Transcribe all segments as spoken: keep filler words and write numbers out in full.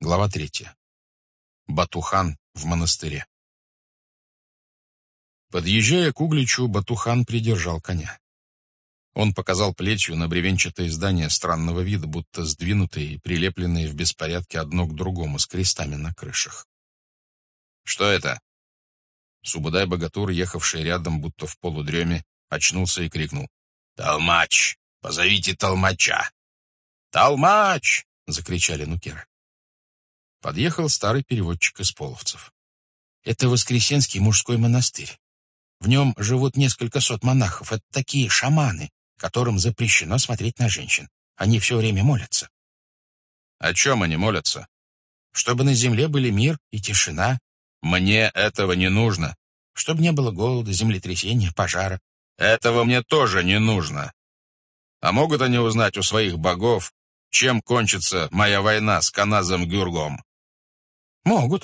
Глава третья. Батухан в монастыре. Подъезжая к Угличу, Батухан придержал коня. Он показал плетью на бревенчатые здания странного вида, будто сдвинутые и прилепленные в беспорядке одно к другому с крестами на крышах. «Что это?» Субудай-богатур, ехавший рядом, будто в полудреме, очнулся и крикнул: «Толмач! Позовите толмача!» «Толмач!» — закричали нукеры. Подъехал старый переводчик из половцев. «Это Воскресенский мужской монастырь. В нем живут несколько сот монахов. Это такие шаманы, которым запрещено смотреть на женщин. Они все время молятся». «О чем они молятся?» «Чтобы на земле были мир и тишина». «Мне этого не нужно». «Чтобы не было голода, землетрясения, пожара». «Этого мне тоже не нужно». «А могут они узнать у своих богов, чем кончится моя война с Каназом Гюргом?» «Могут».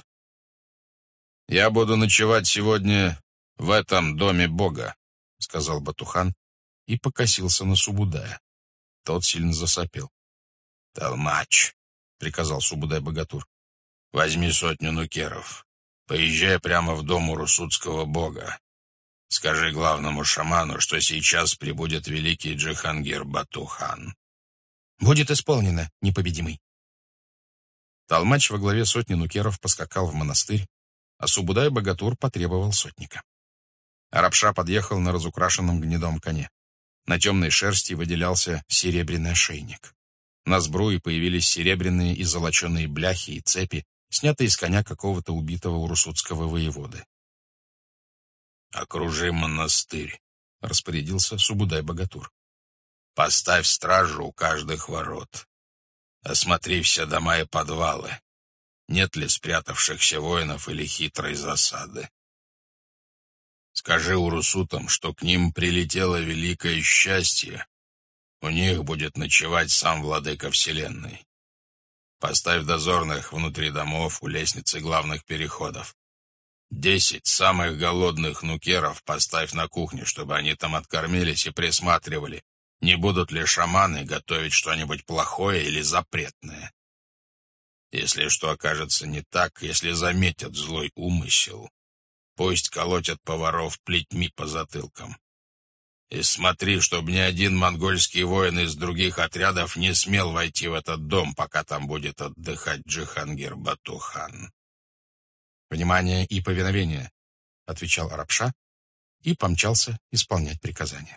«Я буду ночевать сегодня в этом доме Бога», — сказал Батухан и покосился на Субудая. Тот сильно засопел. «Толмач», — приказал Субудай-богатур, — «возьми сотню нукеров, поезжай прямо в дом урусутского бога. Скажи главному шаману, что сейчас прибудет великий Джихангир Батухан». «Будет исполнено, непобедимый». Толмач во главе сотни нукеров поскакал в монастырь, а Субудай-богатур потребовал сотника. Арабша подъехал на разукрашенном гнедом коне. На темной шерсти выделялся серебряный ошейник. На сбруе появились серебряные и золоченые бляхи и цепи, снятые с коня какого-то убитого урусутского воеводы. «Окружи монастырь», — распорядился Субудай-богатур. «Поставь стражу у каждых ворот. Осмотри все дома и подвалы. Нет ли спрятавшихся воинов или хитрой засады? Скажи урусутам, что к ним прилетело великое счастье. У них будет ночевать сам владыка вселенной. Поставь дозорных внутри домов, у лестницы главных переходов. Десять самых голодных нукеров поставь на кухне, чтобы они там откормились и присматривали, не будут ли шаманы готовить что-нибудь плохое или запретное. Если что окажется не так, если заметят злой умысел, пусть колотят поваров плетьми по затылкам. И смотри, чтобы ни один монгольский воин из других отрядов не смел войти в этот дом, пока там будет отдыхать Джихангир Батухан». «Внимание и повиновение», — отвечал Арабша и помчался исполнять приказания.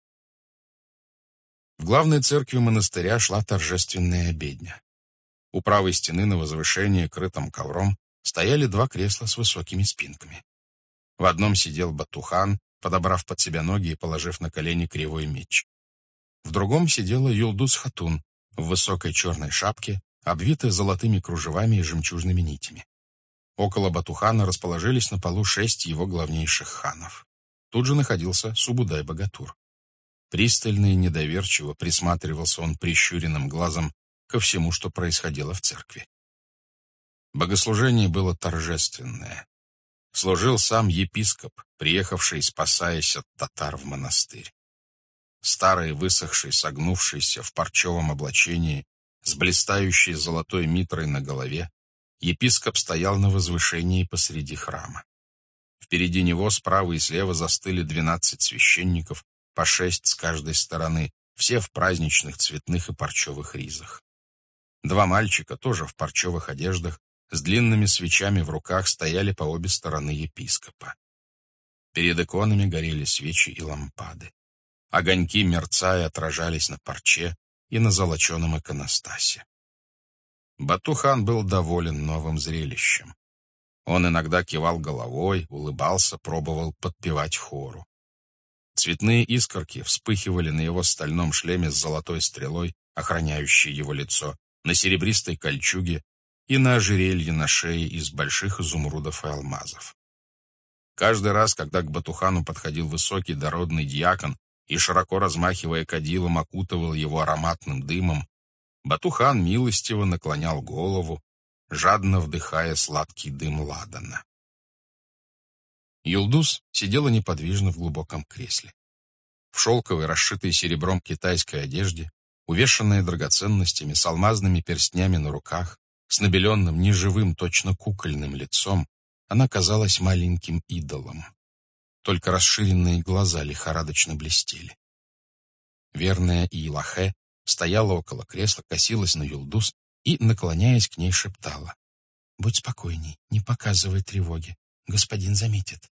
В главной церкви монастыря шла торжественная обедня. У правой стены на возвышении, крытом ковром, стояли два кресла с высокими спинками. В одном сидел Батухан, подобрав под себя ноги и положив на колени кривой меч. В другом сидела Юлдус-хатун в высокой черной шапке, обвитой золотыми кружевами и жемчужными нитями. Около Батухана расположились на полу шесть его главнейших ханов. Тут же находился Субудай-богатур. Пристально и недоверчиво присматривался он прищуренным глазом ко всему, что происходило в церкви. Богослужение было торжественное. Служил сам епископ, приехавший, спасаясь от татар, в монастырь. Старый, высохший, согнувшийся в парчевом облачении, с блистающей золотой митрой на голове, епископ стоял на возвышении посреди храма. Впереди него справа и слева застыли двенадцать священников, по шесть с каждой стороны, все в праздничных цветных и парчевых ризах. Два мальчика, тоже в парчевых одеждах, с длинными свечами в руках, стояли по обе стороны епископа. Перед иконами горели свечи и лампады. Огоньки, мерцая, отражались на парче и на золоченом иконостасе. Батухан был доволен новым зрелищем. Он иногда кивал головой, улыбался, пробовал подпевать хору. Цветные искорки вспыхивали на его стальном шлеме с золотой стрелой, охраняющей его лицо, на серебристой кольчуге и на ожерелье на шее из больших изумрудов и алмазов. Каждый раз, когда к Батухану подходил высокий дородный дьякон и, широко размахивая кадилом, окутывал его ароматным дымом, Батухан милостиво наклонял голову, жадно вдыхая сладкий дым ладана. Юлдус сидела неподвижно в глубоком кресле. В шелковой, расшитой серебром китайской одежде, увешанная драгоценностями, с алмазными перстнями на руках, С набеленным, неживым, точно кукольным лицом она казалась маленьким идолом. Только расширенные глаза лихорадочно блестели. Верная Иелахе стояла около кресла, косилась на Юлдус и, наклоняясь к ней, шептала: «Будь спокойней, не показывай тревоги. Господин заметит».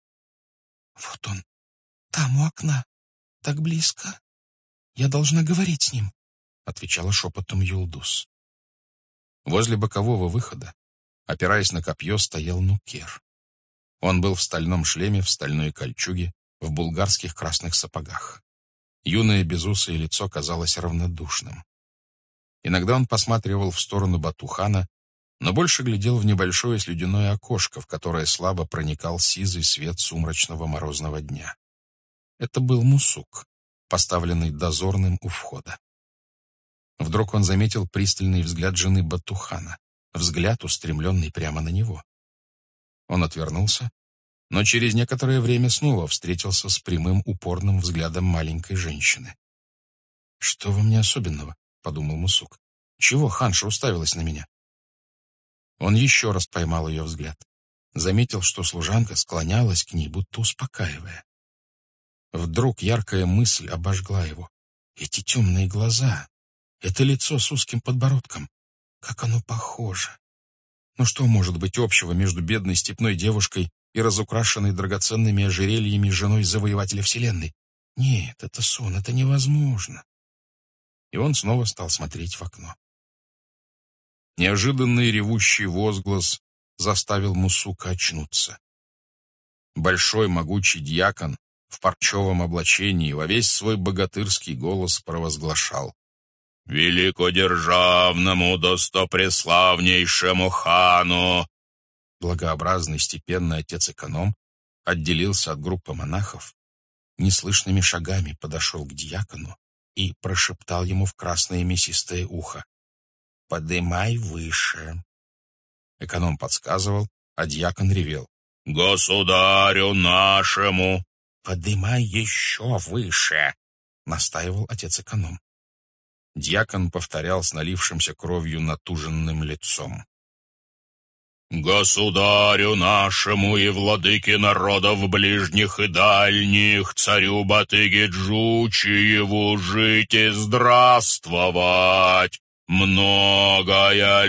«Вот он, там у окна, так близко. Я должна говорить с ним», — отвечала шепотом Юлдус. Возле бокового выхода, опираясь на копье, стоял Нукер. Он был в стальном шлеме, в стальной кольчуге, в булгарских красных сапогах. Юное безусое лицо казалось равнодушным. Иногда он посматривал в сторону Батухана, но больше глядел в небольшое слюдяное окошко, в которое слабо проникал сизый свет сумрачного морозного дня. Это был мусук, поставленный дозорным у входа. Вдруг он заметил пристальный взгляд жены Батухана, взгляд, устремленный прямо на него. Он отвернулся, но через некоторое время снова встретился с прямым упорным взглядом маленькой женщины. «Что во мне особенного?» — подумал мусук. «Чего ханша уставилась на меня?» Он еще раз поймал ее взгляд. Заметил, что служанка склонялась к ней, будто успокаивая. Вдруг яркая мысль обожгла его. Эти темные глаза, это лицо с узким подбородком, как оно похоже. Но что может быть общего между бедной степной девушкой и разукрашенной драгоценными ожерельями женой завоевателя вселенной? Нет, это сон, это невозможно. И он снова стал смотреть в окно. Неожиданный ревущий возглас заставил Мусука очнуться. Большой могучий дьякон в парчевом облачении во весь свой богатырский голос провозглашал: «Великодержавному достопреславнейшему хану!» Благообразный степенный отец-эконом отделился от группы монахов, неслышными шагами подошел к дьякону и прошептал ему в красное мясистое ухо: «Подымай выше». Эконом подсказывал, а дьякон ревел: «Государю нашему!» «Подымай еще выше!» — настаивал отец-эконом. Дьякон повторял с налившимся кровью натуженным лицом: «Государю нашему и владыке народов ближних и дальних, царю Батыге Джучиеву, жить и здравствовать многое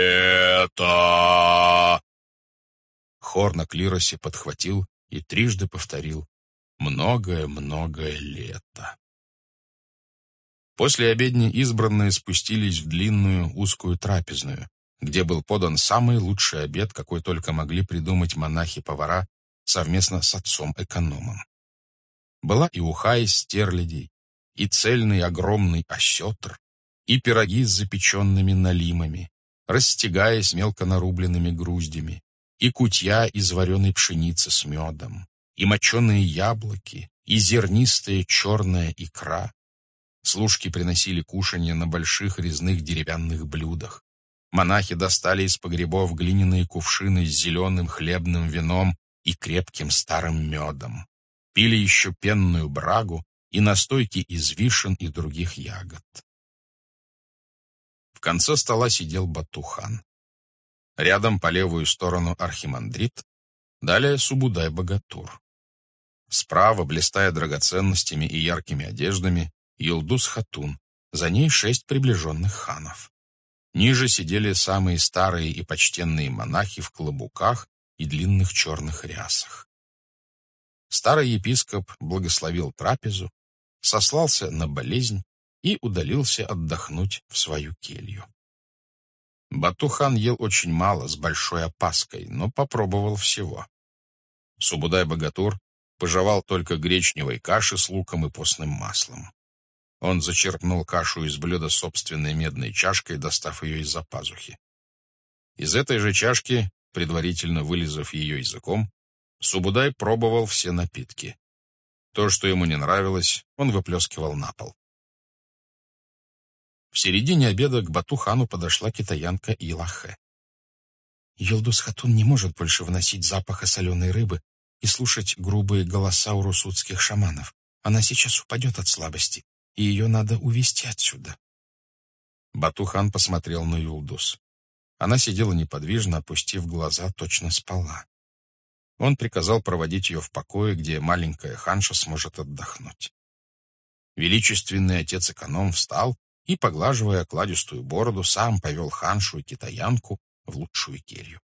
лето!» Хор на клиросе подхватил и трижды повторил: «Многое-многое лето». После обедни избранные спустились в длинную узкую трапезную, где был подан самый лучший обед, какой только могли придумать монахи-повара совместно с отцом-экономом. Была и уха из стерлядей, и цельный огромный осетр, и пироги с запеченными налимами, растягаясь мелко нарубленными груздями, и кутья из вареной пшеницы с медом, и моченые яблоки, и зернистая черная икра. Служки приносили кушанье на больших резных деревянных блюдах. Монахи достали из погребов глиняные кувшины с зеленым хлебным вином и крепким старым медом. Пили еще пенную брагу и настойки из вишен и других ягод. В конце стола сидел Батухан. Рядом по левую сторону архимандрит, далее Субудай-богатур. Справа, блистая драгоценностями и яркими одеждами, Юлдус-хатун, за ней шесть приближенных ханов. Ниже сидели самые старые и почтенные монахи в клобуках и длинных черных рясах. Старый епископ благословил трапезу, сослался на болезнь и удалился отдохнуть в свою келью. Батухан ел очень мало, с большой опаской, но попробовал всего. Субудай-богатур пожевал только гречневой каши с луком и постным маслом. Он зачерпнул кашу из блюда собственной медной чашкой, достав ее из-за пазухи. Из этой же чашки, предварительно вылизав ее языком, Субудай пробовал все напитки. То, что ему не нравилось, он выплескивал на пол. В середине обеда к Батухану подошла китаянка Иелахе. «Юлдус-хатун не может больше выносить запаха соленой рыбы и слушать грубые голоса урусутских шаманов. Она сейчас упадет от слабости, и ее надо увезти отсюда». Батухан посмотрел на Юлдус. Она сидела неподвижно, опустив глаза, точно спала. Он приказал проводить ее в покое, где маленькая ханша сможет отдохнуть. Величественный отец-эконом встал и, поглаживая окладистую бороду, сам повел ханшу и китаянку в лучшую келью.